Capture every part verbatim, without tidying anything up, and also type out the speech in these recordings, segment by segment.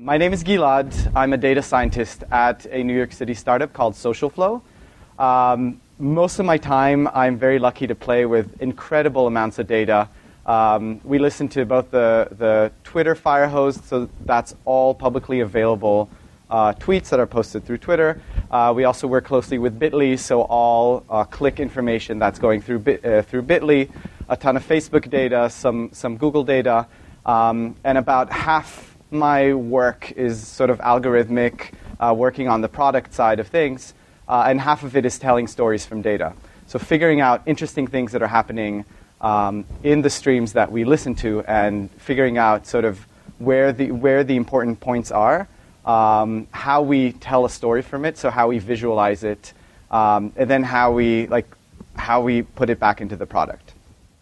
My name is Gilad. I'm a data scientist at a New York City startup called SocialFlow. Um, most of my time, I'm very lucky to play with incredible amounts of data. Um, we listen to both the, the Twitter Firehose, so that's all publicly available uh, tweets that are posted through Twitter. Uh, we also work closely with Bitly, so all uh, click information that's going through, Bit, uh, through Bitly, a ton of Facebook data, some, some Google data, um, and about half my work is sort of algorithmic, uh, working on the product side of things, uh, and half of it is telling stories from data. So figuring out interesting things that are happening um, in the streams that we listen to and figuring out sort of where the, where the important points are, um, how we tell a story from it, so how we visualize it, um, and then how we, like, how we put it back into the product.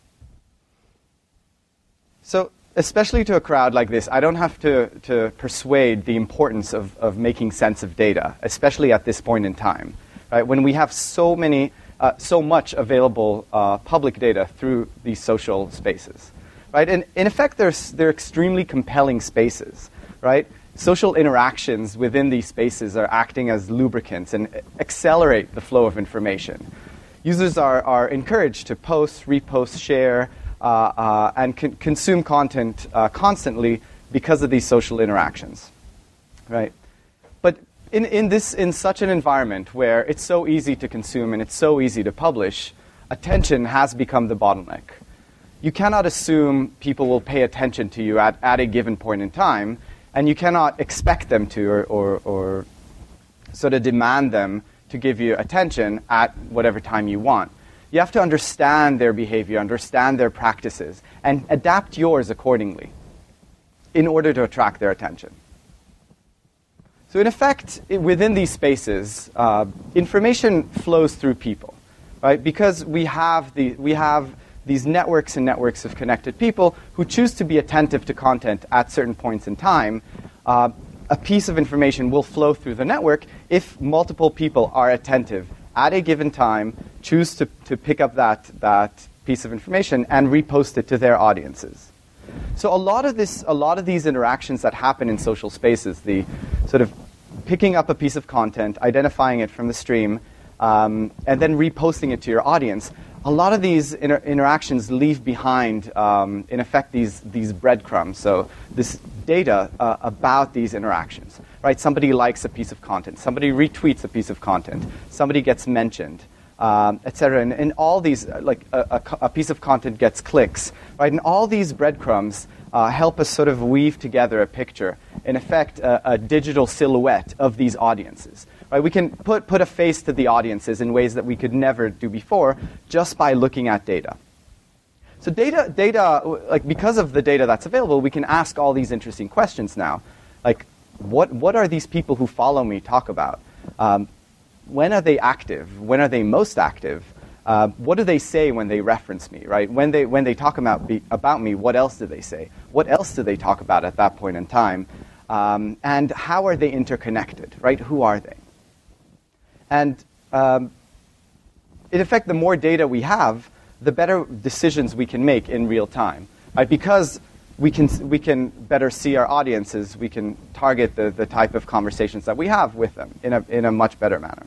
So especially to a crowd like this, I don't have to, to persuade the importance of, of making sense of data, especially at this point in time, right? When we have so many, uh, so much available uh, public data through these social spaces, right? And in effect, they're, they're extremely compelling spaces, right? Social interactions within these spaces are acting as lubricants and accelerate the flow of information. Users are, are encouraged to post, repost, share, Uh, uh, and con- consume content uh, constantly because of these social interactions, right? But in, in this, in such an environment where it's so easy to consume and it's so easy to publish, attention has become the bottleneck. You cannot assume people will pay attention to you at, at a given point in time, and you cannot expect them to or, or, or sort of demand them to give you attention at whatever time you want. You have to understand their behavior, understand their practices, and adapt yours accordingly in order to attract their attention. So in effect, it, within these spaces, uh, information flows through people, right? Because we have, the, we have these networks and networks of connected people who choose to be attentive to content at certain points in time. Uh, a piece of information will flow through the network if multiple people are attentive at a given time, choose to, to pick up that, that piece of information and repost it to their audiences. So a lot of this, a lot of these interactions that happen in social spaces, the sort of picking up a piece of content, identifying it from the stream, um, and then reposting it to your audience, a lot of these inter- interactions leave behind, um, in effect, these, these breadcrumbs. So this data uh, about these interactions. Right, somebody likes a piece of content, somebody retweets a piece of content, somebody gets mentioned, um, et cetera. And, and all these, uh, like a, a, a piece of content gets clicks, right? And all these breadcrumbs uh, help us sort of weave together a picture, in effect, a, a digital silhouette of these audiences. Right, we can put put a face to the audiences in ways that we could never do before, just by looking at data. So data, data, like because of the data that's available, we can ask all these interesting questions now, like. What what are these people who follow me talk about? Um, when are they active? When are they most active? Uh, what do they say when they reference me? Right? When they when they talk about be, about me, what else do they say? What else do they talk about at that point in time? Um, and how are they interconnected? Right? Who are they? And um, in effect, the more data we have, the better decisions we can make in real time. Right? Because We can we can better see our audiences. We can target the, the type of conversations that we have with them in a in a much better manner.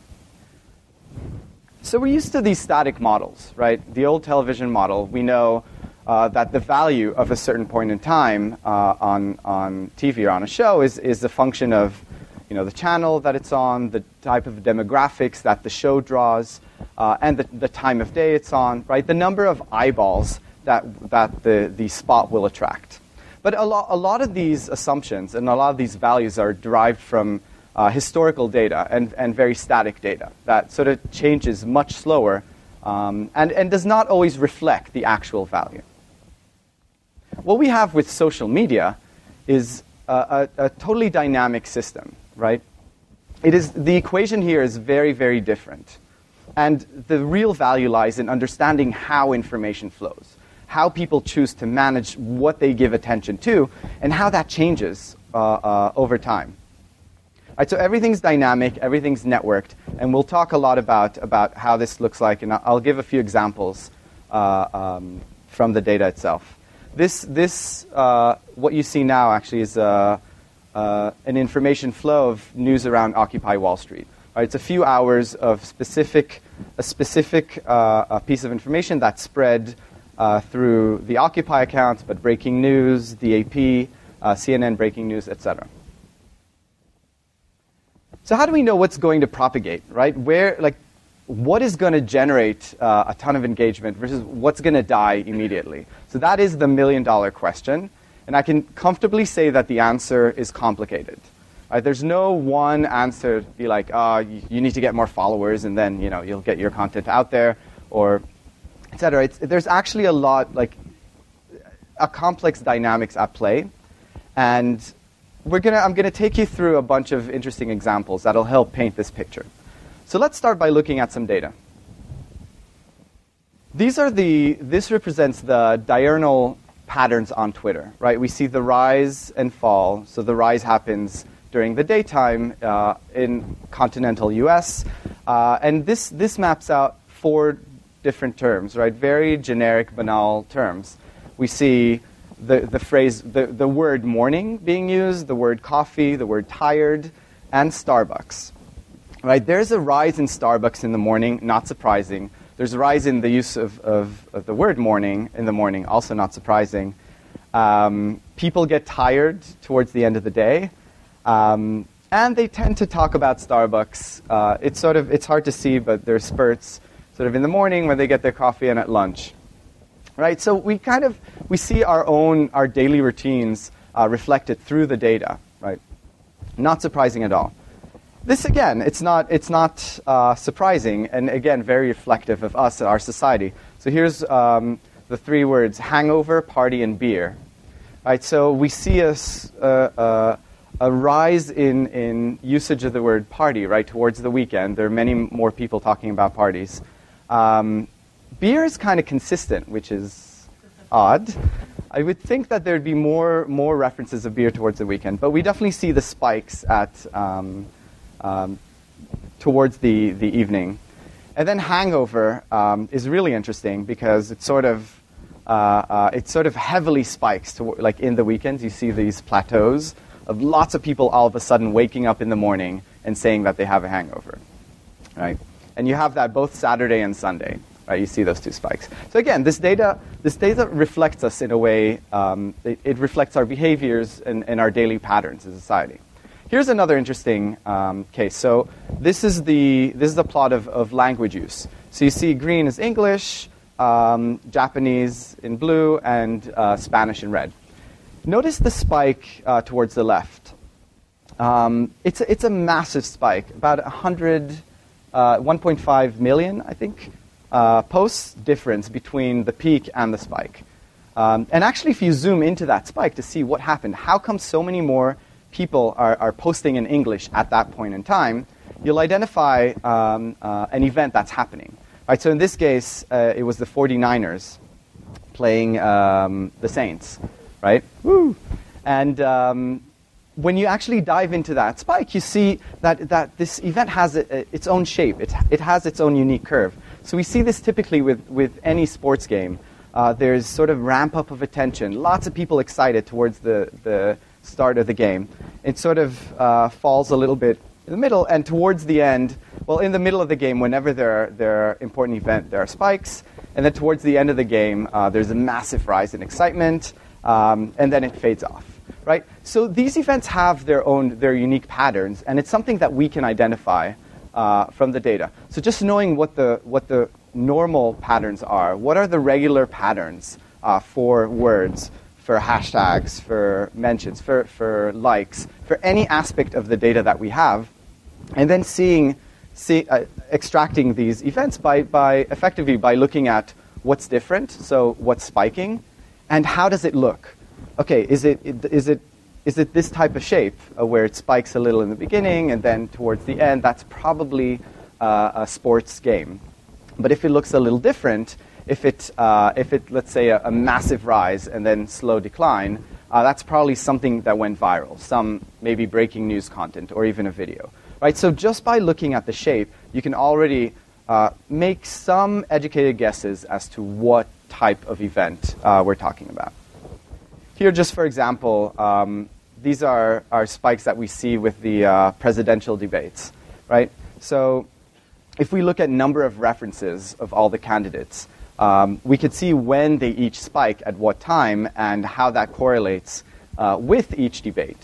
So we're used to these static models, right? The old television model. We know uh, that the value of a certain point in time uh, on on T V or on a show is is a function of, you know, the channel that it's on, the type of demographics that the show draws, uh, and the the time of day it's on, right? The number of eyeballs that that the the spot will attract. But a lot, a lot of these assumptions and a lot of these values are derived from uh, historical data and, and very static data that sort of changes much slower um, and, and does not always reflect the actual value. What we have with social media is a, a, a totally dynamic system, right? It is, the equation here is very, very different. And the real value lies in understanding how information flows, how people choose to manage what they give attention to, and how that changes uh, uh, over time. All right, so everything's dynamic, everything's networked, and we'll talk a lot about, about how this looks like, and I'll give a few examples uh, um, from the data itself. This, this uh, what you see now actually is a, uh, an information flow of news around Occupy Wall Street. Right? It's a few hours of specific, a specific uh, a piece of information that's spread uh, through the Occupy account, but breaking news, the A P, uh, C N N breaking news, et cetera. So how do we know what's going to propagate, right? Where, like, what is going to generate uh, a ton of engagement versus what's going to die immediately? So that is the million-dollar question, and I can comfortably say that the answer is complicated. Right? There's no one answer to be like, oh, you, you need to get more followers, and then you know you'll get your content out there, or et cetera. It's, there's actually a lot, like, a complex dynamics at play, and we're gonna. I'm gonna take you through a bunch of interesting examples that'll help paint this picture. So let's start by looking at some data. These are the, this represents the diurnal patterns on Twitter, right? We see the rise and fall. So the rise happens during the daytime uh, in continental U S. Uh, and this, this maps out four different terms, right? Very generic, banal terms. We see the, the phrase, the, the word morning being used, the word coffee, the word tired, and Starbucks. Right, there's a rise in Starbucks in the morning, not surprising. There's a rise in the use of, of, of the word morning in the morning, also not surprising. Um, people get tired towards the end of the day, um, and they tend to talk about Starbucks. Uh, it's sort of it's hard to see, but there's spurts sort of in the morning when they get their coffee and at lunch. Right, so we kind of we see our own our daily routines uh, reflected through the data. Right, not surprising at all. This, again, it's not, it's not uh, surprising, and again, very reflective of us, our society. So here's um, the three words, hangover, party, and beer. Right, so we see a, a, a rise in, in usage of the word party, right, towards the weekend. There are many more people talking about parties. Um, beer is kind of consistent, which is odd. I would think that there'd be more, more references of beer towards the weekend, but we definitely see the spikes at... Um, Um, towards the, the evening. And then hangover um, is really interesting because it sort of uh, uh, it sort of heavily spikes to, like in the weekends. You see these plateaus of lots of people all of a sudden waking up in the morning and saying that they have a hangover, right? And you have that both Saturday and Sunday, right? You see those two spikes. So again, this data this data reflects us in a way. Um, it, it reflects our behaviors and, and our daily patterns as a society. Here's another interesting um, case. So this is the this is the plot of, of language use. So you see green is English, um, Japanese in blue, and uh, Spanish in red. Notice the spike uh, towards the left. Um, it's a, it's a massive spike, about one hundred, uh, one point five million, I think, uh, posts difference between the peak and the spike. Um, and actually, if you zoom into that spike to see what happened, how come so many more people are, are posting in English at that point in time, you'll identify um, uh, an event that's happening. Right, so in this case, uh, it was the forty-niners playing um, the Saints, right? Woo! And um, when you actually dive into that spike, you see that, that this event has a, a, its own shape. It, it has its own unique curve. So we see this typically with, with any sports game. Uh, there's sort of ramp up of attention, lots of people excited towards the, the start of the game. It sort of uh, falls a little bit in the middle, and towards the end, well, in the middle of the game, whenever there are, there are important event, there are spikes, and then towards the end of the game, uh, there's a massive rise in excitement, um, and then it fades off, right? So these events have their own, their unique patterns, and it's something that we can identify uh, from the data. So just knowing what the what the normal patterns are, what are the regular patterns uh, for words, for hashtags, for mentions, for, for likes, for any aspect of the data that we have, and then seeing, see, uh, extracting these events by, by effectively by looking at what's different, so what's spiking, and how does it look? Okay, is it, is it, is it this type of shape uh, where it spikes a little in the beginning and then towards the end? That's probably uh, a sports game. But if it looks a little different, If it, uh, if it, let's say, a, a massive rise and then slow decline, uh, that's probably something that went viral, some maybe breaking news content or even a video, right? So just by looking at the shape, you can already uh, make some educated guesses as to what type of event uh, we're talking about. Here, just for example, um, these are, are spikes that we see with the uh, presidential debates, right? So if we look at number of references of all the candidates, um, we could see when they each spike at what time and how that correlates uh, with each debate.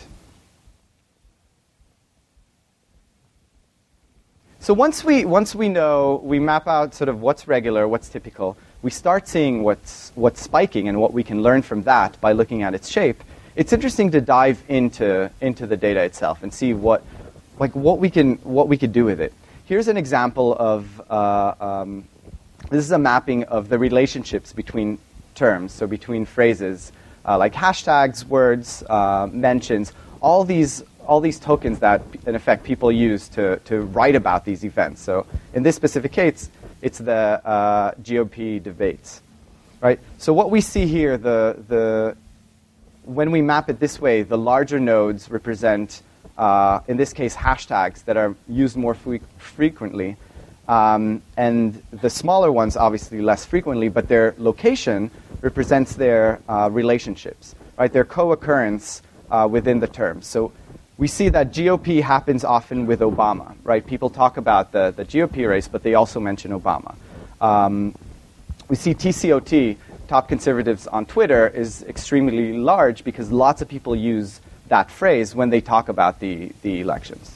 So once we, once we know, we map out sort of what's regular, what's typical, we start seeing what's, what's spiking and what we can learn from that by looking at its shape. It's interesting to dive into, into the data itself and see what, like what, we can, what we could do with it. Here's an example of, uh, um, this is a mapping of the relationships between terms, so between phrases, uh, like hashtags, words, uh, mentions, all these all these tokens that, in effect, people use to, to write about these events. So in this specific case, it's the uh, G O P debates, right? So what we see here, the, the, when we map it this way, the larger nodes represent, uh, in this case, hashtags that are used more fre frequently. Um, and the smaller ones, obviously, less frequently, but their location represents their uh, relationships, right? Their co-occurrence uh, within the term. So we see that G O P happens often with Obama, right? People talk about the, the G O P race, but they also mention Obama. Um, we see T C O T, top conservatives on Twitter, is extremely large because lots of people use that phrase when they talk about the, the elections.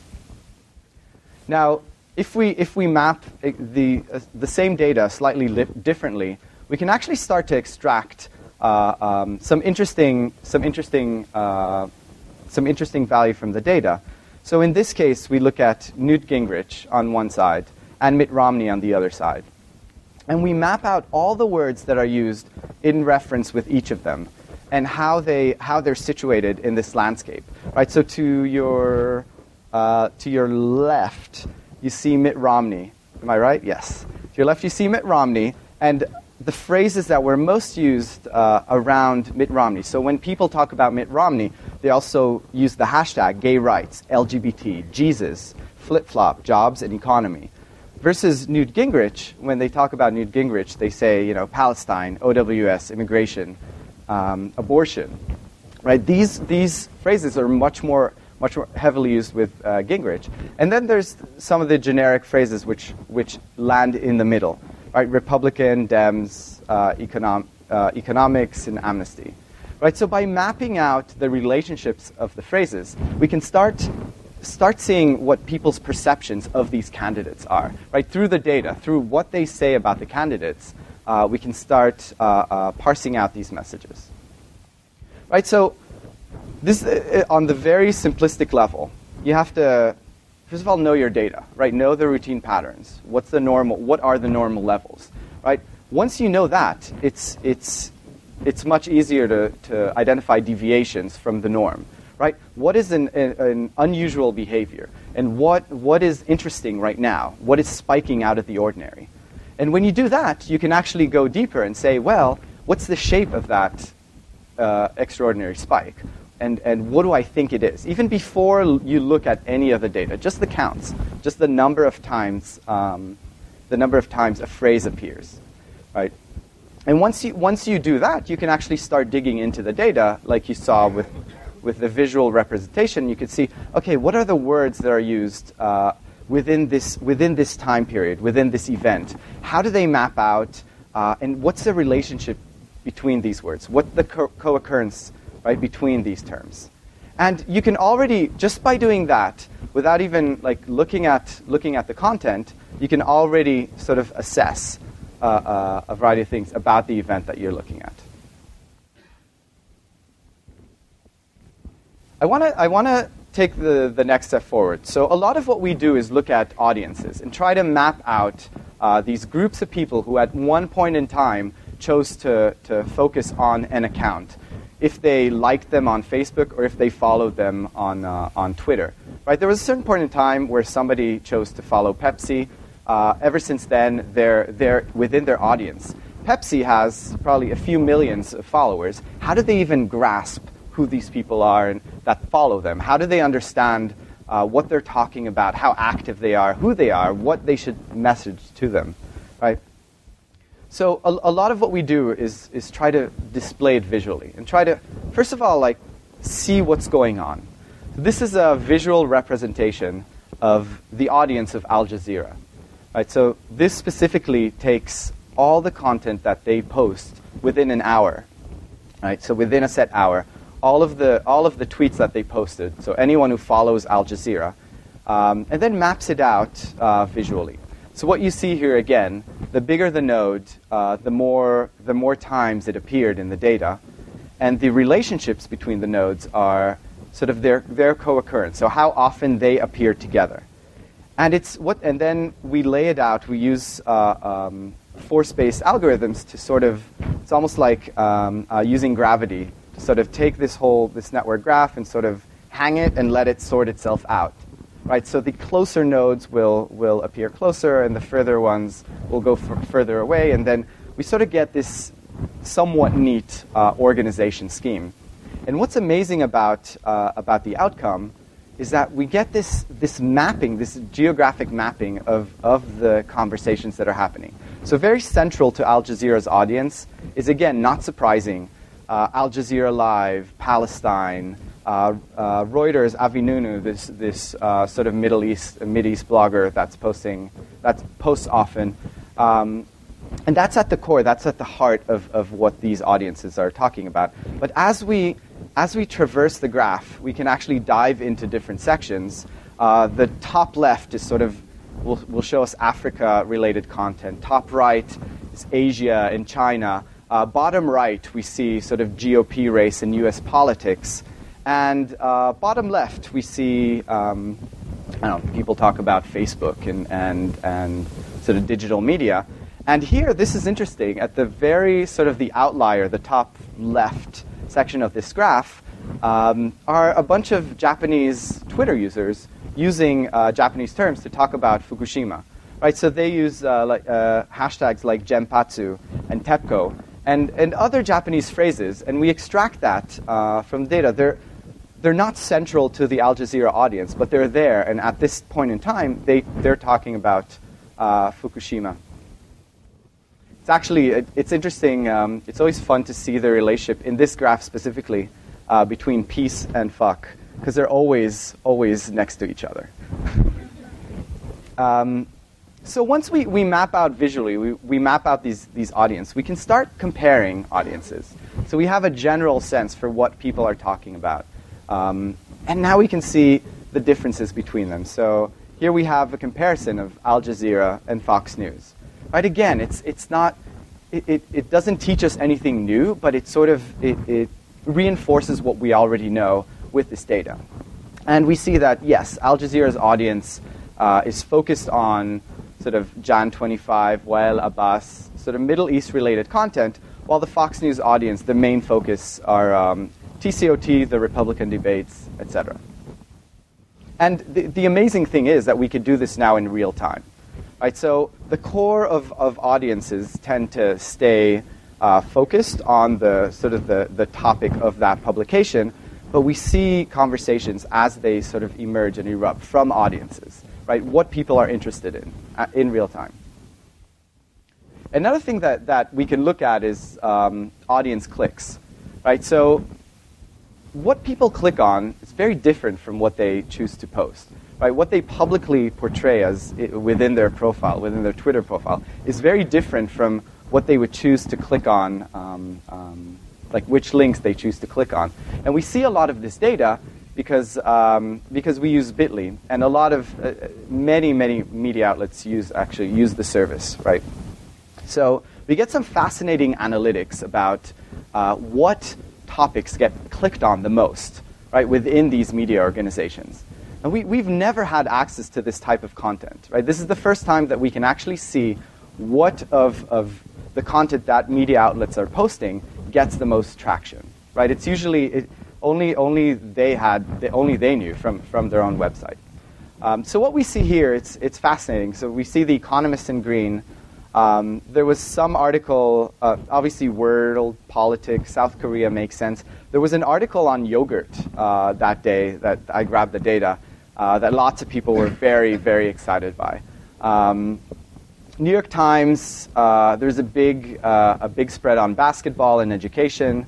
Now, if we, if we map the, uh, the same data slightly differently, we can actually start to extract uh, um, some interesting, some interesting uh, some interesting value from the data. So in this case, we look at Newt Gingrich on one side and Mitt Romney on the other side. And we map out all the words that are used in reference with each of them and how, they, how they're situated in this landscape. Right? So to your, uh, to your left, you see Mitt Romney. Am I right? Yes. To your left, you see Mitt Romney. And the phrases that were most used uh, around Mitt Romney. So when people talk about Mitt Romney, they also use the hashtag gay rights, L G B T, Jesus, flip-flop, jobs, and economy. Versus Newt Gingrich, when they talk about Newt Gingrich, they say, you know, Palestine, O W S, immigration, um, abortion. Right? These, these phrases are much more, much more heavily used with uh, Gingrich. And then there's some of the generic phrases which, which land in the middle. Right, Republican, Dems, uh, econom uh, economics, and amnesty. Right, so by mapping out the relationships of the phrases, we can start start seeing what people's perceptions of these candidates are. Right, through the data, through what they say about the candidates, uh, we can start uh, uh, parsing out these messages. Right, so this uh, on the very simplistic level, you have to. First of all, know your data, right? Know the routine patterns. What's the normal? What are the normal levels, right? Once you know that, it's it's it's much easier to to identify deviations from the norm, right? What is an, an, an unusual behavior, and what what is interesting right now? What is spiking out of the ordinary? And when you do that, you can actually go deeper and say, well, what's the shape of that uh, extraordinary spike? And, and what do I think it is? Even before you look at any of the data, just the counts, just the number of times, um, the number of times a phrase appears, right? And once you once you do that, you can actually start digging into the data, like you saw with with the visual representation. You could see, okay, what are the words that are used uh, within this within this time period, within this event? How do they map out? Uh, and what's the relationship between these words? What's the co- co-occurrence? Right, between these terms. And you can already, just by doing that, without even like looking at looking at the content, you can already sort of assess uh, uh, a variety of things about the event that you're looking at. I want to I want to take the, the next step forward. So a lot of what we do is look at audiences and try to map out uh, these groups of people who at one point in time chose to, to focus on an account, if they liked them on Facebook or if they followed them on, uh, on Twitter. Right? There was a certain point in time where somebody chose to follow Pepsi. Uh, ever since then, they're, they're within their audience. Pepsi has probably a few millions of followers. How do they even grasp who these people are and that follow them? How do they understand uh, what they're talking about, how active they are, who they are, what they should message to them? Right? So a, a lot of what we do is, is try to display it visually and try to, first of all, like see what's going on. This is a visual representation of the audience of Al Jazeera. Right? So this specifically takes all the content that they post within an hour. Right? So within a set hour, all of the all of the tweets that they posted, so anyone who follows Al Jazeera, um, and then maps it out uh, visually. So what you see here again, the bigger the node, uh, the more the more times it appeared in the data, and the relationships between the nodes are sort of their their co-occurrence. So how often they appear together, and it's what and then we lay it out. We use uh, um, force-based algorithms to sort of it's almost like um, uh, using gravity to sort of take this whole this network graph and sort of hang it and let it sort itself out. Right, so the closer nodes will, will appear closer, and the further ones will go f- further away, and then we sort of get this somewhat neat uh, organization scheme. And what's amazing about uh, about the outcome is that we get this this mapping, this geographic mapping of of the conversations that are happening. So very central to Al Jazeera's audience is, again, not surprising, uh, Al Jazeera Live, Palestine. Uh, uh, Reuters, Avinunu, this this uh, sort of Middle East, Mid East blogger that's posting, that posts often, um, and that's at the core. That's at the heart of, of what these audiences are talking about. But as we as we traverse the graph, we can actually dive into different sections. Uh, the top left is sort of will will show us Africa-related content. Top right is Asia and China. Uh, bottom right, we see sort of G O P race and U S politics. And uh, bottom left, we see, um, I don't know, people talk about Facebook and, and, and sort of digital media. And here, this is interesting. At the very sort of the outlier, the top left section of this graph, um, are a bunch of Japanese Twitter users using uh, Japanese terms to talk about Fukushima. Right? So they use uh, like, uh, hashtags like Genpatsu and TEPCO and, and other Japanese phrases, and we extract that uh, from data. They're, They're not central to the Al Jazeera audience, but they're there. And at this point in time, they, they're talking about uh, Fukushima. It's actually, it, it's interesting. Um, it's always fun to see the relationship, in this graph specifically, uh, between peace and fuck, because they're always, always next to each other. um, so once we, we map out visually, we, we map out these, these audiences, we can start comparing audiences. So we have a general sense for what people are talking about. Um, and now we can see the differences between them. So here we have a comparison of Al Jazeera and Fox News. Right? Again, it's it's not it, it, it doesn't teach us anything new, but it sort of it, it reinforces what we already know with this data. And we see that yes, Al Jazeera's audience uh, is focused on sort of Jan twenty-five, Wael Abbas, sort of Middle East related content, while the Fox News audience, the main focus are um, T C O T, the Republican debates, et cetera. And the, the amazing thing is that we could do this now in real time. Right? So the core of, of audiences tend to stay uh, focused on the sort of the, the topic of that publication, but we see conversations as they sort of emerge and erupt from audiences, right? What people are interested in uh, in real time. Another thing that, that we can look at is um, audience clicks, right? So what people click on is very different from what they choose to post. Right? What they publicly portray as I- within their profile, within their Twitter profile, is very different from what they would choose to click on, um, um, like which links they choose to click on. And we see a lot of this data because um, because we use Bitly, and a lot of uh, many many media outlets use actually use the service, right? So we get some fascinating analytics about uh, what topics get clicked on the most, right, within these media organizations. And we, we've never had access to this type of content, right? This is the first time that we can actually see what of, of the content that media outlets are posting gets the most traction, right? It's usually it, only only they had they, only they knew from, from their own website. Um, so what we see here, it's it's fascinating. So we see The Economist in green. Um, there was some article, uh, obviously world politics, South Korea makes sense. There was an article on yogurt uh, that day that I grabbed the data uh, that lots of people were very, very excited by. Um, New York Times, uh, there's a big, uh, a big spread on basketball and education.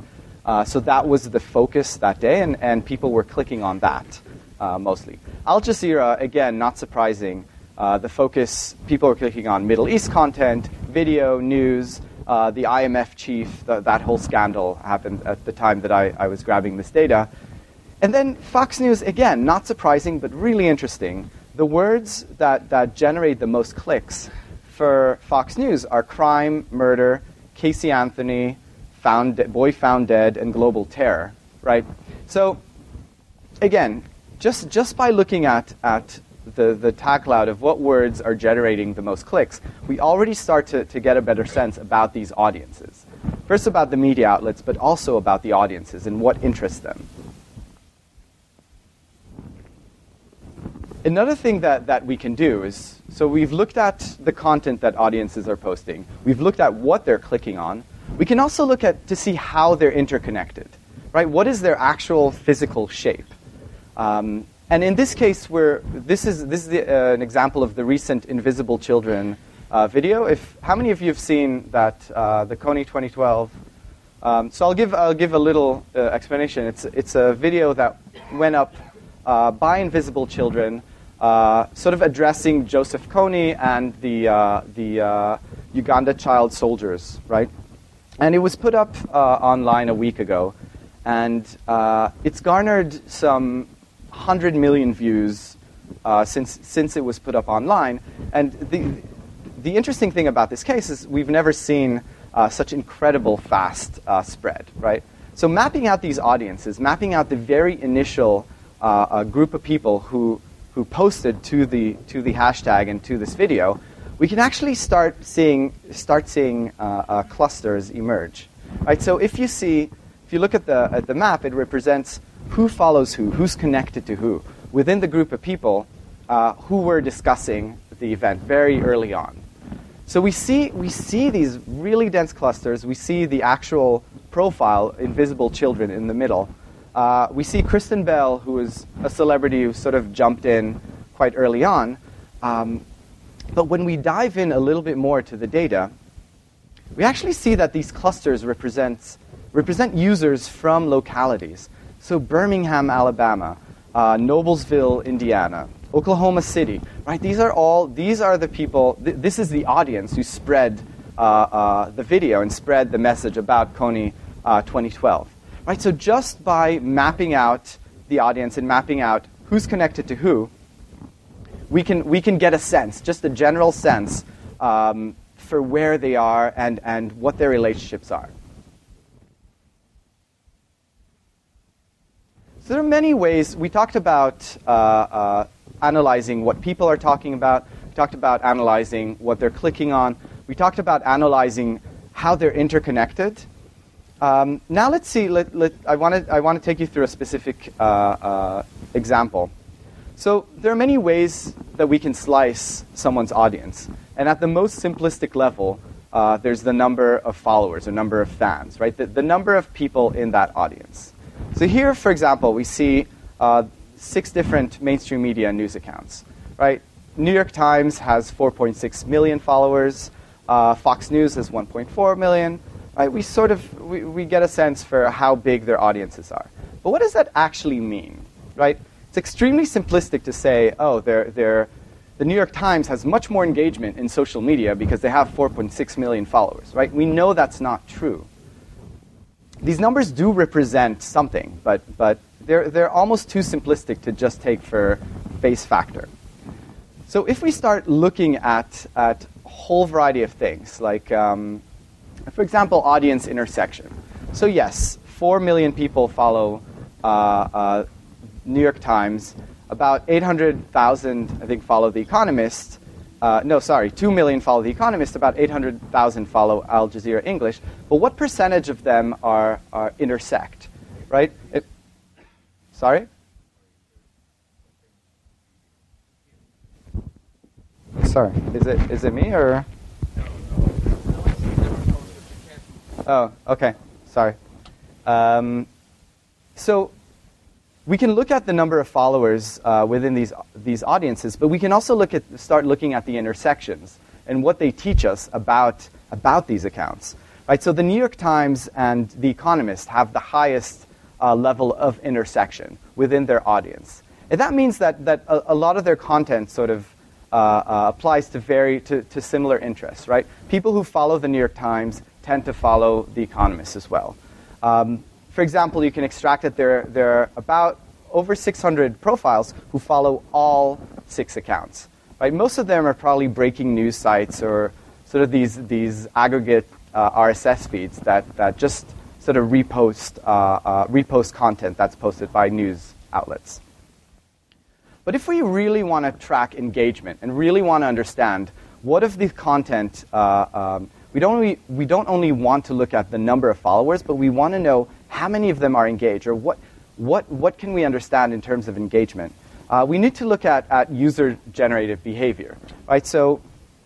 Uh, so that was the focus that day, and, and people were clicking on that uh, mostly. Al Jazeera, again, not surprising. Uh, the focus, people were clicking on Middle East content, video, news. Uh, the I M F chief, the, that whole scandal happened at the time that I, I was grabbing this data. And then Fox News, again, not surprising, but really interesting. The words that, that generate the most clicks for Fox News are crime, murder, Casey Anthony, found de- boy found dead, and global terror, right? So, again, just, just by looking at, at the, the tag cloud of what words are generating the most clicks, we already start to, to get a better sense about these audiences. First about the media outlets, but also about the audiences and what interests them. Another thing that, that we can do is, so we've looked at the content that audiences are posting. We've looked at what they're clicking on. We can also look at to see how they're interconnected, right? What is their actual physical shape? Um, And in this case, we're, this is, this is the, uh, an example of the recent Invisible Children uh, video. If, how many of you have seen that, uh, the Kony twenty twelve? Um, so I'll give, I'll give a little uh, explanation. It's, it's a video that went up uh, by Invisible Children, uh, sort of addressing Joseph Kony and the, uh, the uh, Uganda child soldiers, right? And it was put up uh, online a week ago. And uh, it's garnered some one hundred million views uh, since since it was put up online. And the the interesting thing about this case is we've never seen uh, such incredible fast uh, spread, right? So mapping out these audiences, mapping out the very initial uh, uh, group of people who who posted to the to the hashtag and to this video, we can actually start seeing start seeing uh, uh, clusters emerge, right? So if you see if you look at the at the map, it represents who follows who, who's connected to who, within the group of people uh, who were discussing the event very early on. So we see, we see these really dense clusters. We see the actual profile, Invisible Children, in the middle. Uh, we see Kristen Bell, who is a celebrity who sort of jumped in quite early on. Um, but when we dive in a little bit more to the data, we actually see that these clusters represent, represent users from localities. So Birmingham, Alabama, uh, Noblesville, Indiana, Oklahoma City, right? These are all, these are the people, th- this is the audience who spread uh, uh, the video and spread the message about Kony uh, twenty twelve, right? So just by mapping out the audience and mapping out who's connected to who, we can, we can get a sense, just a general sense um, for where they are and, and what their relationships are. So there are many ways. We talked about uh, uh, analyzing what people are talking about. We talked about analyzing what they're clicking on. We talked about analyzing how they're interconnected. Um, now let's see. Let, let, I want to I want to take you through a specific uh, uh, example. So there are many ways that we can slice someone's audience, and at the most simplistic level, uh, there's the number of followers or number of fans, right? The, the number of people in that audience. So here, for example, we see uh, six different mainstream media news accounts, right? New York Times has four point six million followers. Uh, Fox News has one point four million. Right? We sort of we, we get a sense for how big their audiences are. But what does that actually mean, right? It's extremely simplistic to say, oh, they're, they're, the New York Times has much more engagement in social media because they have four point six million followers, right? We know that's not true. These numbers do represent something, but, but they're, they're almost too simplistic to just take for face factor. So if we start looking at, at a whole variety of things, like, um, for example, audience intersection. So yes, four million people follow uh, uh, New York Times. About eight hundred thousand, I think, follow The Economist. Uh, no, sorry, two million follow The Economist, about eight hundred thousand follow Al Jazeera English. But what percentage of them are, are intersect, right? It, sorry? Sorry, is it is it me or? Oh, okay, sorry. Um, so we can look at the number of followers uh, within these these audiences, but we can also look at start looking at the intersections and what they teach us about about these accounts. Right? So the New York Times and The Economist have the highest uh, level of intersection within their audience. And that means that, that a, a lot of their content sort of uh, uh, applies to, very, to, to similar interests. Right? People who follow the New York Times tend to follow The Economist as well. Um, for example, you can extract that there, there are about over six hundred profiles who follow all six accounts. Right? Most of them are probably breaking news sites or sort of these, these aggregate uh, R S S feeds that, that just sort of repost, uh, uh, repost content that's posted by news outlets. But if we really want to track engagement and really want to understand what of the content, uh, um, we, don't only, we don't only want to look at the number of followers, but we want to know how many of them are engaged, or what, what, what can we understand in terms of engagement. Uh, we need to look at, at user-generated behavior. Right? So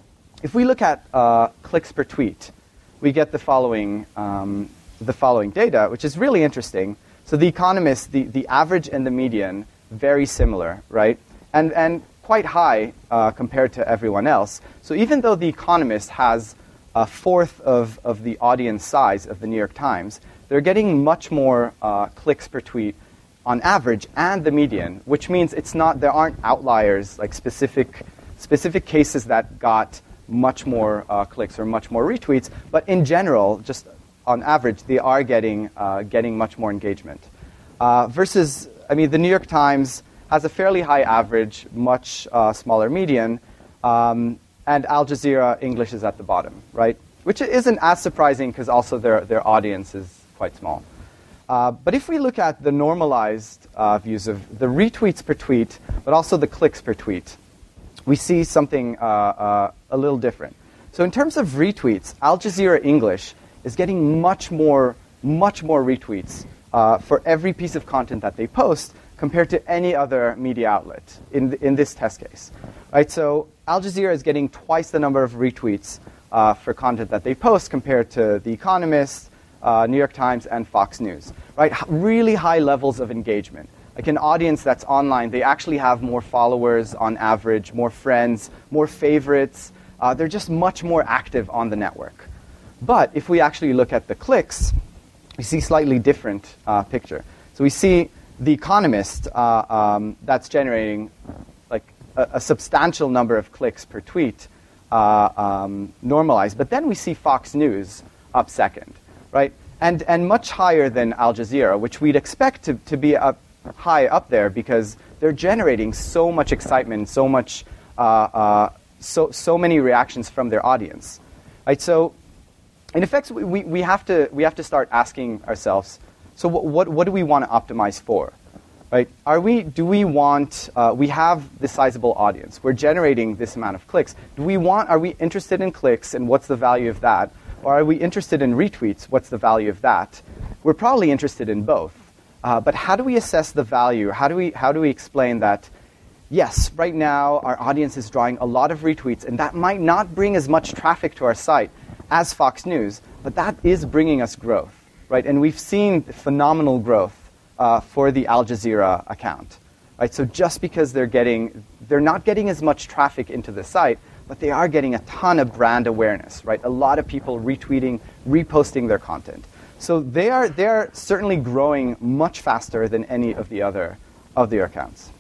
if we look at uh, clicks per tweet, we get the following, um, the following data, which is really interesting. So The Economist, the, the average and the median, very similar, right? And, and quite high uh, compared to everyone else. So even though The Economist has a fourth of, of the audience size of the New York Times, they're getting much more uh, clicks per tweet on average and the median, which means it's not, there aren't outliers, like specific, specific cases that got much more uh, clicks or much more retweets, but in general, just on average, they are getting, uh, getting much more engagement. Uh, versus, I mean, the New York Times has a fairly high average, much uh, smaller median, um, and Al Jazeera English is at the bottom, right? Which isn't as surprising because also their, their audience is quite small. Uh, but if we look at the normalized uh, views of the retweets per tweet, but also the clicks per tweet, we see something uh, uh, a little different. So in terms of retweets, Al Jazeera English is getting much more, much more retweets uh, for every piece of content that they post compared to any other media outlet in, the, in this test case. Right? So Al Jazeera is getting twice the number of retweets uh, for content that they post compared to The Economist, Uh, New York Times, and Fox News, right? H- really high levels of engagement. Like an audience that's online, they actually have more followers on average, more friends, more favorites. Uh, they're just much more active on the network. But if we actually look at the clicks, we see slightly different uh, picture. So we see The Economist uh, um, that's generating like a, a substantial number of clicks per tweet uh, um, normalized. But then we see Fox News up second. Right, and and much higher than Al Jazeera, which we'd expect to, to be up high up there because they're generating so much excitement, so much, uh, uh, so so many reactions from their audience. Right, so in effect, we, we have to we have to start asking ourselves, so what what, what do we want to optimize for? Right, are we do we want uh, we have this sizable audience, we're generating this amount of clicks. Do we want? Are we interested in clicks, and what's the value of that? Or are we interested in retweets? What's the value of that? We're probably interested in both. Uh, but how do we assess the value? How do we how do we explain that, yes, right now our audience is drawing a lot of retweets, and that might not bring as much traffic to our site as Fox News, but that is bringing us growth, right? And we've seen phenomenal growth uh, for the Al Jazeera account, right? So just because they're getting, they're not getting as much traffic into the site, but they are getting a ton of brand awareness, right? A lot of people retweeting, reposting their content. So they are they are certainly growing much faster than any of the other of their accounts.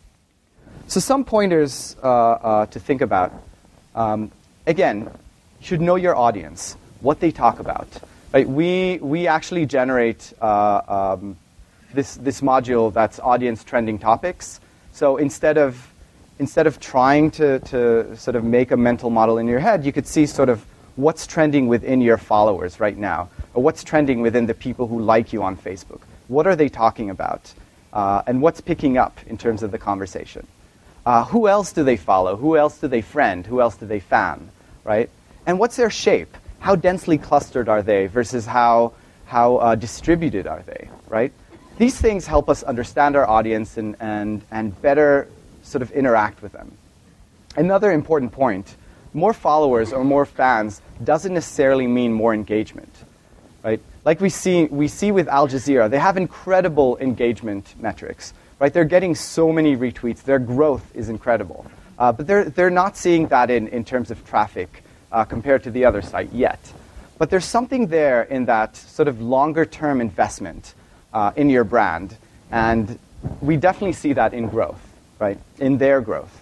So some pointers uh, uh, to think about. Um, again, you should know your audience, what they talk about. Right? We we actually generate uh, um, this this module that's audience trending topics. So instead of Instead of trying to, to sort of make a mental model in your head, you could see sort of what's trending within your followers right now, or what's trending within the people who like you on Facebook. What are they talking about? Uh, and what's picking up in terms of the conversation? Uh, who else do they follow? Who else do they friend? Who else do they fan? Right? And what's their shape? How densely clustered are they versus how, how uh, distributed are they? Right? These things help us understand our audience and, and, and better sort of interact with them. Another important point, more followers or more fans doesn't necessarily mean more engagement, right? Like we see we see with Al Jazeera, they have incredible engagement metrics, right? They're getting so many retweets, their growth is incredible. Uh, but they're they're not seeing that in, in terms of traffic uh, compared to the other site yet. But there's something there in that sort of longer-term investment uh, in your brand, and we definitely see that in growth, right? In their growth.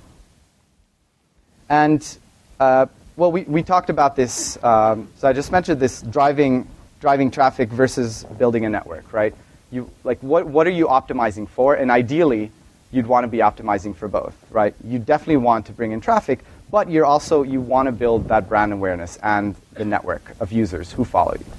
And uh, well, we, we talked about this. Um, so I just mentioned this driving driving traffic versus building a network, right? You like what what are you optimizing for? And ideally, you'd want to be optimizing for both, right? You definitely want to bring in traffic, but you're also you want to build that brand awareness and the network of users who follow you.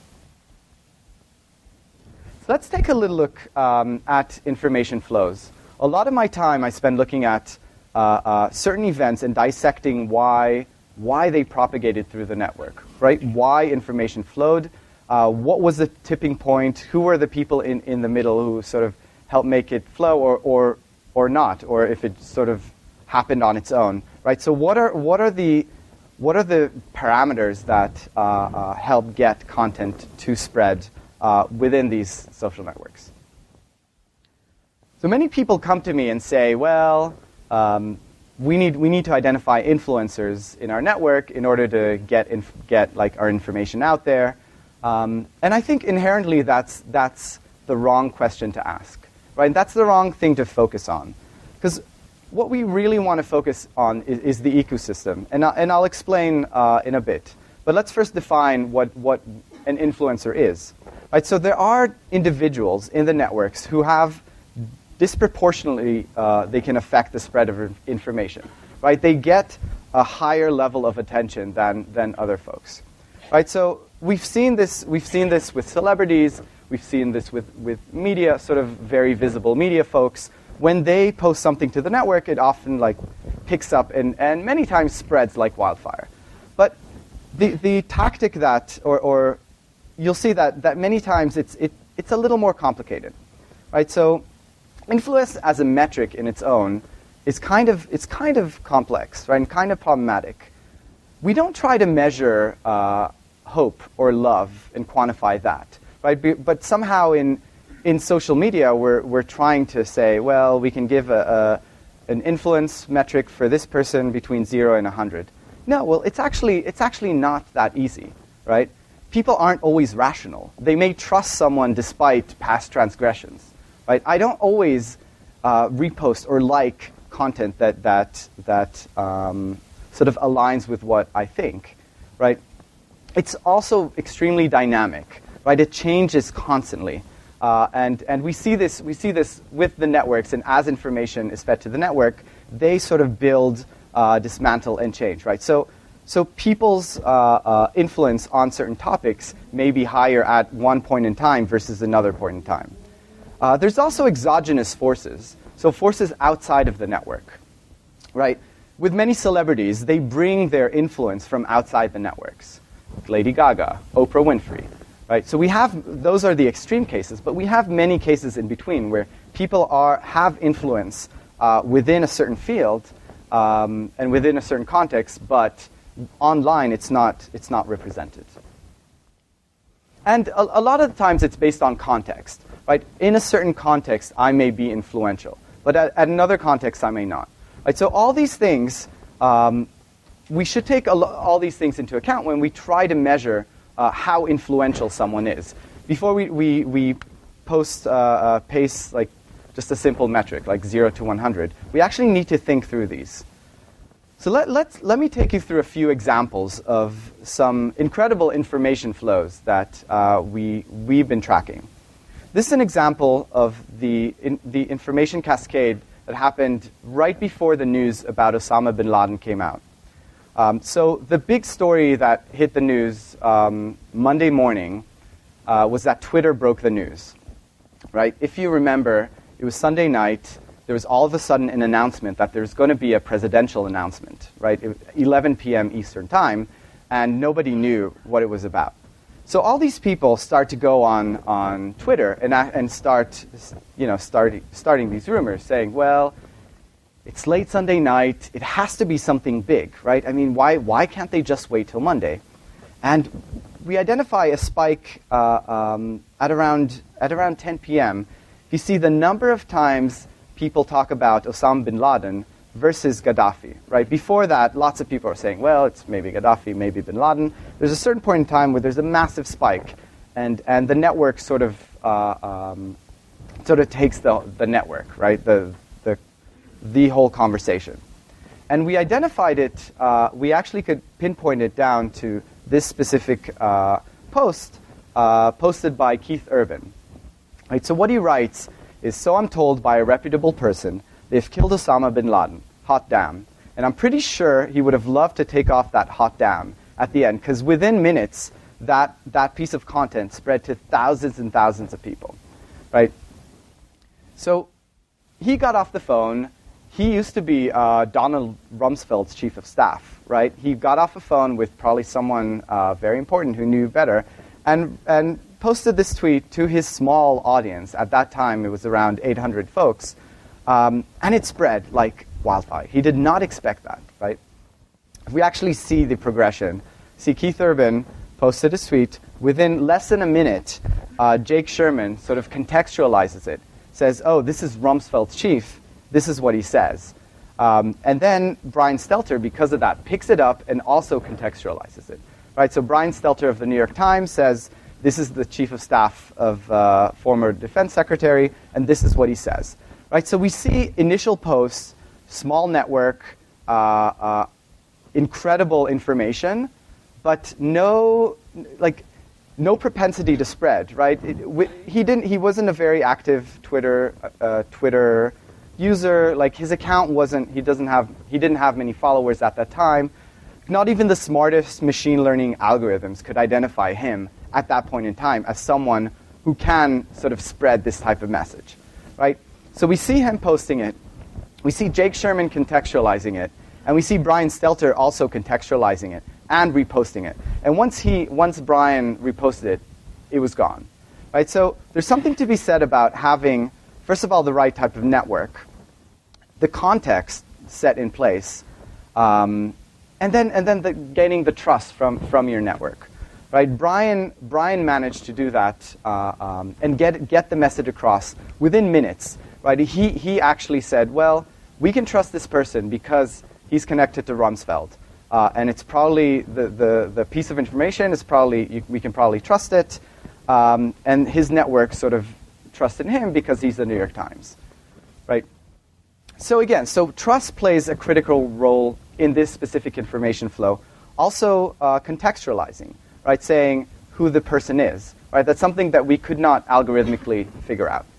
So let's take a little look um, at information flows. A lot of my time I spend looking at uh, uh, certain events and dissecting why why they propagated through the network, right? Why information flowed. Uh, what was the tipping point? Who were the people in, in the middle who sort of helped make it flow, or, or or not, or if it sort of happened on its own, right? So what are what are the what are the parameters that uh, uh, help get content to spread uh, within these social networks? So many people come to me and say, well, um, we need we need to identify influencers in our network in order to get inf- get like our information out there. Um, and I think inherently that's that's the wrong question to ask, right? That's the wrong thing to focus on, because what we really want to focus on is, is the ecosystem, and I, and I'll explain uh, in a bit. But let's first define what what an influencer is, right? So there are individuals in the networks who have disproportionately uh, they can affect the spread of information, right? They get a higher level of attention than than other folks, right? So we've seen this. We've seen this with celebrities. We've seen this with, with media, sort of very visible media folks. When they post something to the network, it often like picks up and, and many times spreads like wildfire. But the the tactic that, or, or you'll see that that many times it's it it's a little more complicated, right? So influence as a metric in its own is kind of it's kind of complex, right, and kind of problematic. We don't try to measure Uh, hope or love and quantify that, right? But somehow in in social media, we're we're trying to say, well, we can give a, a an influence metric for this person between zero and a hundred. No, well, it's actually it's actually not that easy, right? People aren't always rational. They may trust someone despite past transgressions, right? I don't always uh, repost or like content that that that um, sort of aligns with what I think, right? It's also extremely dynamic, right? It changes constantly, uh, and and we see this we see this with the networks. And as information is fed to the network, they sort of build, uh, dismantle, and change, right? So so people's uh, uh, influence on certain topics may be higher at one point in time versus another point in time. Uh, there's also exogenous forces, so forces outside of the network, right? With many celebrities, they bring their influence from outside the networks. Lady Gaga, Oprah Winfrey, right? So we have, those are the extreme cases, but we have many cases in between where people are have influence uh, within a certain field um, and within a certain context, but online it's not it's not represented. And a, a lot of the times it's based on context, right? In a certain context, I may be influential, but at, at another context, I may not. Right? So all these things. Um, We should take a lo- all these things into account when we try to measure uh, how influential someone is. Before we, we, we post uh, uh, pace like just a simple metric, like zero to one hundred, we actually need to think through these. So let, let's, let me take you through a few examples of some incredible information flows that uh, we, we've been tracking. This is an example of the, in, the information cascade that happened right before the news about Osama bin Laden came out. Um, so the big story that hit the news um, Monday morning uh, was that Twitter broke the news, right? If you remember, it was Sunday night. There was all of a sudden an announcement that there's going to be a presidential announcement, right? It was eleven p.m. Eastern time, and nobody knew what it was about. So all these people start to go on, on Twitter and and start, you know, start, starting these rumors, saying, well, it's late Sunday night. It has to be something big, right? I mean, why why can't they just wait till Monday? And we identify a spike uh, um, at around at around ten p.m. You see the number of times people talk about Osama bin Laden versus Gaddafi, right? Before that, lots of people are saying, well, it's maybe Gaddafi, maybe bin Laden. There's a certain point in time where there's a massive spike, and, and the network sort of uh, um, sort of takes the, the network, right? The, the, the whole conversation. And we identified it, uh, we actually could pinpoint it down to this specific uh, post uh, posted by Keith Urban. Right, so what he writes is, so I'm told by a reputable person, they've killed Osama bin Laden. Hot damn. And I'm pretty sure he would have loved to take off that hot damn at the end, because within minutes, that, that piece of content spread to thousands and thousands of people. Right? So he got off the phone. He used to be uh, Donald Rumsfeld's chief of staff. Right? He got off the phone with probably someone uh, very important who knew better, and, and posted this tweet to his small audience. At that time, it was around eight hundred folks. Um, and it spread like wildfire. He did not expect that, right? If we actually see the progression, see Keith Urban posted a tweet. Within less than a minute, uh, Jake Sherman sort of contextualizes it, says, oh, this is Rumsfeld's chief. This is what he says. Um, and then Brian Stelter, because of that, picks it up and also contextualizes it, right? So Brian Stelter of the New York Times says, this is the chief of staff of uh, former defense secretary, and this is what he says. Right, so we see initial posts, small network, uh, uh, incredible information, but no, like, no propensity to spread. Right, it, w- he didn't. He wasn't a very active Twitter uh, Twitter user. Like, his account wasn't. He doesn't have. He didn't have many followers at that time. Not even the smartest machine learning algorithms could identify him at that point in time as someone who can sort of spread this type of message. Right. So we see him posting it, we see Jake Sherman contextualizing it, and we see Brian Stelter also contextualizing it and reposting it. And once he, once Brian reposted it, it was gone. Right? So there's something to be said about having, first of all, the right type of network, the context set in place, um, and then and then the, gaining the trust from from your network. Right? Brian Brian managed to do that uh, um, and get get the message across within minutes. Right? He, he actually said, well, we can trust this person because he's connected to Rumsfeld. Uh, and it's probably, the, the, the piece of information is probably, you, we can probably trust it. Um, and his network sort of trusted him because he's the New York Times. Right? So again, so trust plays a critical role in this specific information flow. Also uh, contextualizing, right? Saying who the person is. Right? That's something that we could not algorithmically figure out.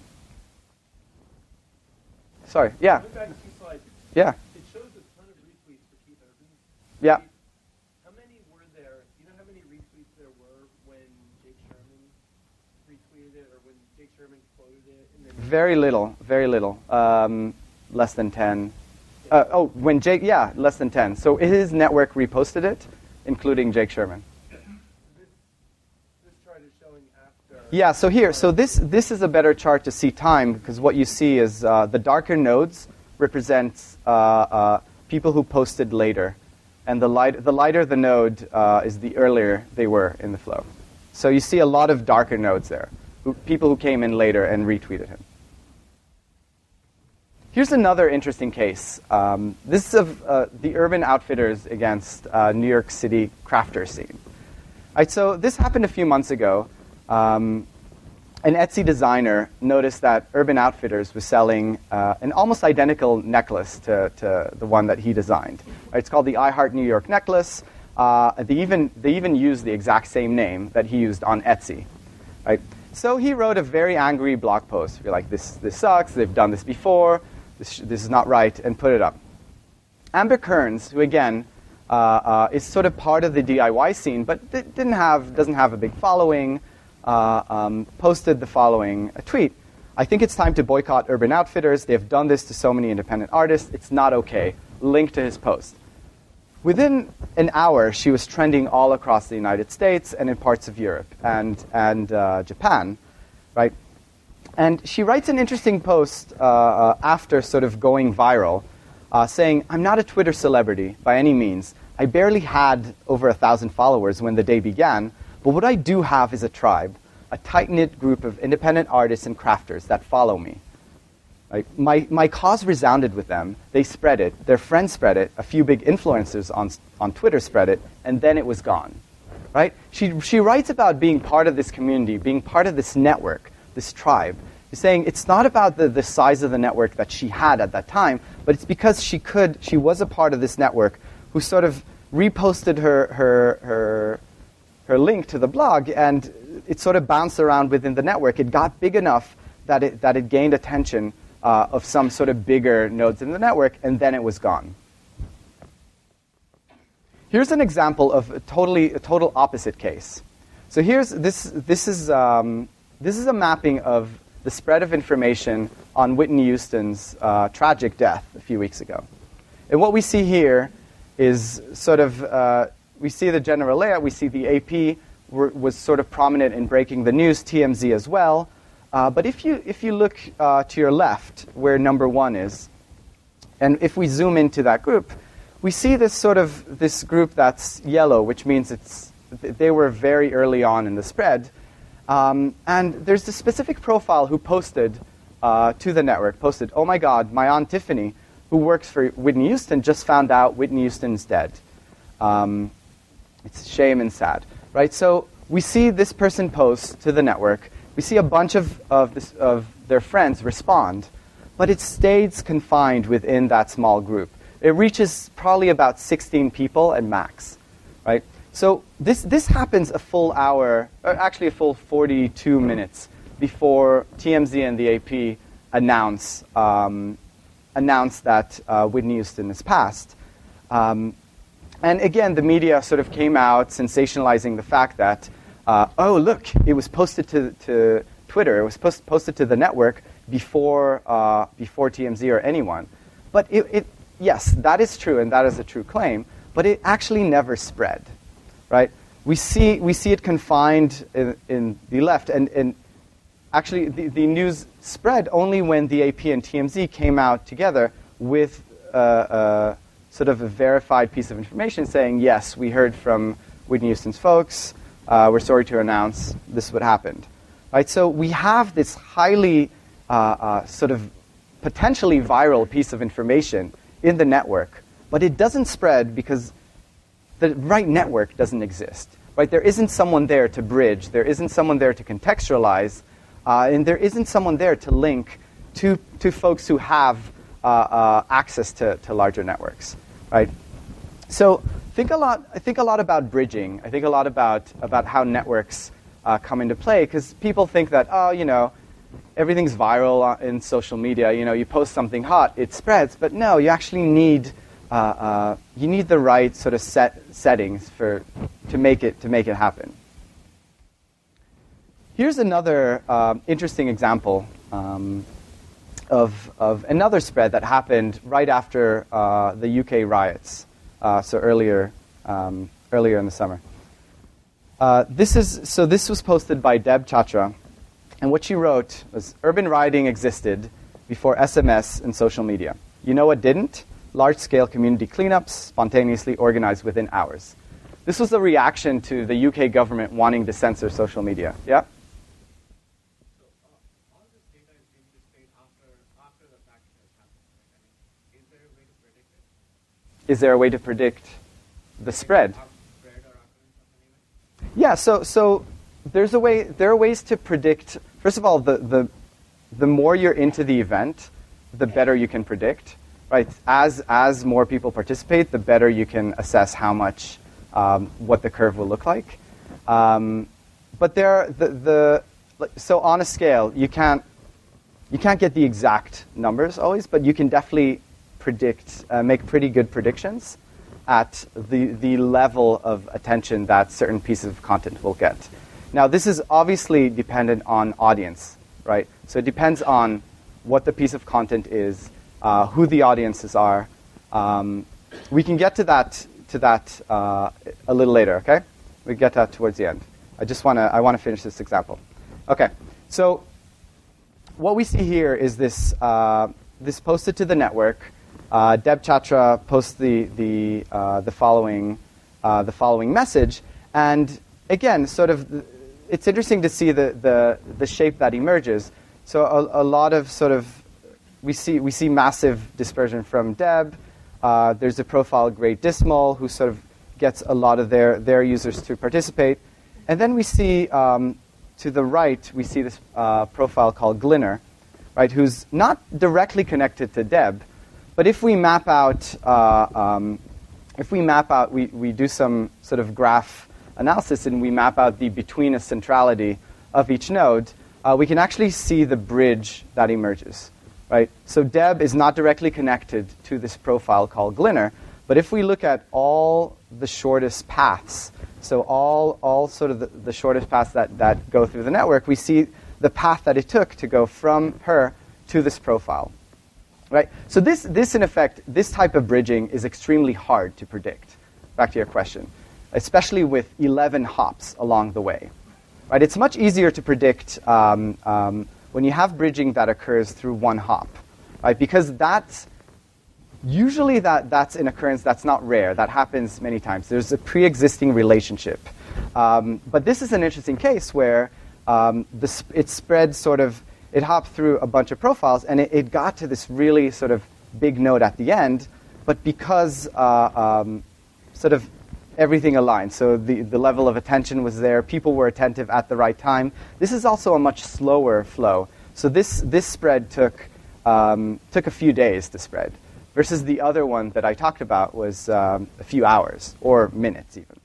Sorry, yeah. Look back two slides. Yeah. It shows a ton of retweets for Keith Urban. Yeah. How many were there? Do you know how many retweets there were when Jake Sherman retweeted it or when Jake Sherman quoted it? And then Very little, very little. Um, less than ten. Uh, oh, when Jake, yeah, less than ten. So his network reposted it, including Jake Sherman. this, this chart is showing after. Yeah, so here, so this this is a better chart to see time, because what you see is uh, the darker nodes represents uh, uh, people who posted later, and the light the lighter the node uh, is the earlier they were in the flow. So you see a lot of darker nodes there, who, people who came in later and retweeted him. Here's another interesting case. Um, this is of uh, the Urban Outfitters against uh, New York City crafter scene. All right, so this happened a few months ago. Um, an Etsy designer noticed that Urban Outfitters was selling uh, an almost identical necklace to, to the one that he designed. Right, it's called the I Heart New York necklace. Uh, they even they even used the exact same name that he used on Etsy. Right? So he wrote a very angry blog post. You're like, this this sucks. They've done this before. This this is not right, and put it up. Amber Kearns, who again uh, uh, is sort of part of the D I Y scene, but didn't have doesn't have a big following. Uh, um, posted the following uh, tweet. I think it's time to boycott Urban Outfitters. They've done this to so many independent artists. It's not okay. Link to his post. Within an hour, she was trending all across the United States and in parts of Europe and, and uh, Japan, right? And she writes an interesting post uh, uh, after sort of going viral, uh, saying, I'm not a Twitter celebrity by any means. I barely had over a thousand followers when the day began. But what I do have is a tribe, a tight-knit group of independent artists and crafters that follow me. Right? My, my cause resounded with them. They spread it. Their friends spread it. A few big influencers on, on Twitter spread it. And then it was gone. Right? She, she writes about being part of this community, being part of this network, this tribe. She's saying it's not about the, the size of the network that she had at that time, but it's because she could, she was a part of this network who sort of reposted her, her, her, her link to the blog, and it sort of bounced around within the network. It got big enough that it, that it gained attention uh, of some sort of bigger nodes in the network, and then it was gone. Here's an example of a totally a total opposite case. So here's this this is um, this is a mapping of the spread of information on Whitney Houston's uh, tragic death a few weeks ago. And what we see here is sort of uh, we see the general layout. We see the A P were, was sort of prominent in breaking the news, T M Z as well. Uh, but if you if you look uh, to your left, where number one is, and if we zoom into that group, we see this sort of this group that's yellow, which means it's they were very early on in the spread. Um, and there's this specific profile who posted uh, to the network, posted, "Oh my God, my Aunt Tiffany, who works for Whitney Houston, just found out Whitney Houston's dead." Um, it's a shame and sad, right? So we see this person post to the network. We see a bunch of of, this, of their friends respond, but it stays confined within that small group. It reaches probably about sixteen people at max, right? So this this happens a full hour, or actually a full forty-two minutes before T M Z and the A P announce um, announce that uh, Whitney Houston has passed. Um, and again, the media sort of came out sensationalizing the fact that, uh, oh look, it was posted to, to Twitter, it was post- posted to the network before uh, before T M Z or anyone. But it, it yes, that is true, and that is a true claim. But it actually never spread. Right? We see we see it confined in, in the left, and, and actually the, the news spread only when the A P and T M Z came out together with uh, uh, sort of a verified piece of information saying, yes, we heard from Whitney Houston's folks. Uh, we're sorry to announce this is what happened. Right? So we have this highly uh, uh, sort of potentially viral piece of information in the network, but it doesn't spread because the right network doesn't exist, right? There isn't someone there to bridge. There isn't someone there to contextualize. Uh, and there isn't someone there to link to, to folks who have uh, uh, access to, to larger networks, right? So think a lot, I think a lot about bridging. I think a lot about, about how networks uh, come into play, because people think that, oh, you know, everything's viral in social media. You know, you post something hot, it spreads. But no, you actually need Uh, uh, you need the right sort of set settings for to make it to make it happen. Here's another uh, interesting example um, of of another spread that happened right after uh, the U K riots. Uh, so earlier um, earlier in the summer. Uh, this is so this was posted by Deb Chatra, and what she wrote was, "Urban rioting existed before S M S and social media. You know what didn't? Large-scale community cleanups spontaneously organized within hours." This was a reaction to the U K government wanting to censor social media. Yeah? So uh, all this data is being displayed after, after the fact has happened. I mean, is there a way to predict it? Is there a way to predict the spread? Spread or occurrence of an event? Yeah, so so there's a way. There are ways to predict. First of all, the the the more you're into the event, the better you can predict. Right, as as more people participate, the better you can assess how much, um, what the curve will look like. Um, but there, the the so on a scale, you can't you can't get the exact numbers always, but you can definitely predict, uh, make pretty good predictions at the the level of attention that certain pieces of content will get. Now, this is obviously dependent on audience, right? So it depends on what the piece of content is. Uh, who the audiences are. Um, we can get to that to that uh, a little later. Okay, we get that towards the end. I just want to I want to finish this example. Okay, so what we see here is this uh, this posted to the network. Uh, Deb Chatra posts the the uh, the following uh, the following message, and again, sort of, it's interesting to see the the the shape that emerges. So a, a lot of sort of we see we see massive dispersion from Deb. Uh, there's a profile, Great Dismal, who sort of gets a lot of their, their users to participate. And then we see, um, to the right, we see this uh, profile called Glinner, right, who's not directly connected to Deb. But if we map out, uh, um, if we map out, we, we do some sort of graph analysis and we map out the between-us centrality of each node, uh, we can actually see the bridge that emerges. Right? So Deb is not directly connected to this profile called Glinner, but if we look at all the shortest paths, so all, all sort of the, the shortest paths that, that go through the network, we see the path that it took to go from her to this profile. Right? So this, this, in effect, this type of bridging is extremely hard to predict, back to your question, especially with eleven hops along the way. Right? It's much easier to predict um, um, when you have bridging that occurs through one hop, right? Because that's, usually that, that's an occurrence that's not rare. That happens many times. There's a pre-existing relationship. Um, but this is an interesting case where um, the sp- it spread sort of, it hopped through a bunch of profiles, and it, it got to this really sort of big node at the end, but because uh, um, sort of everything aligned. So the, the level of attention was there. People were attentive at the right time. This is also a much slower flow. So this, this spread took, um, took a few days to spread, versus the other one that I talked about was um, a few hours or minutes even.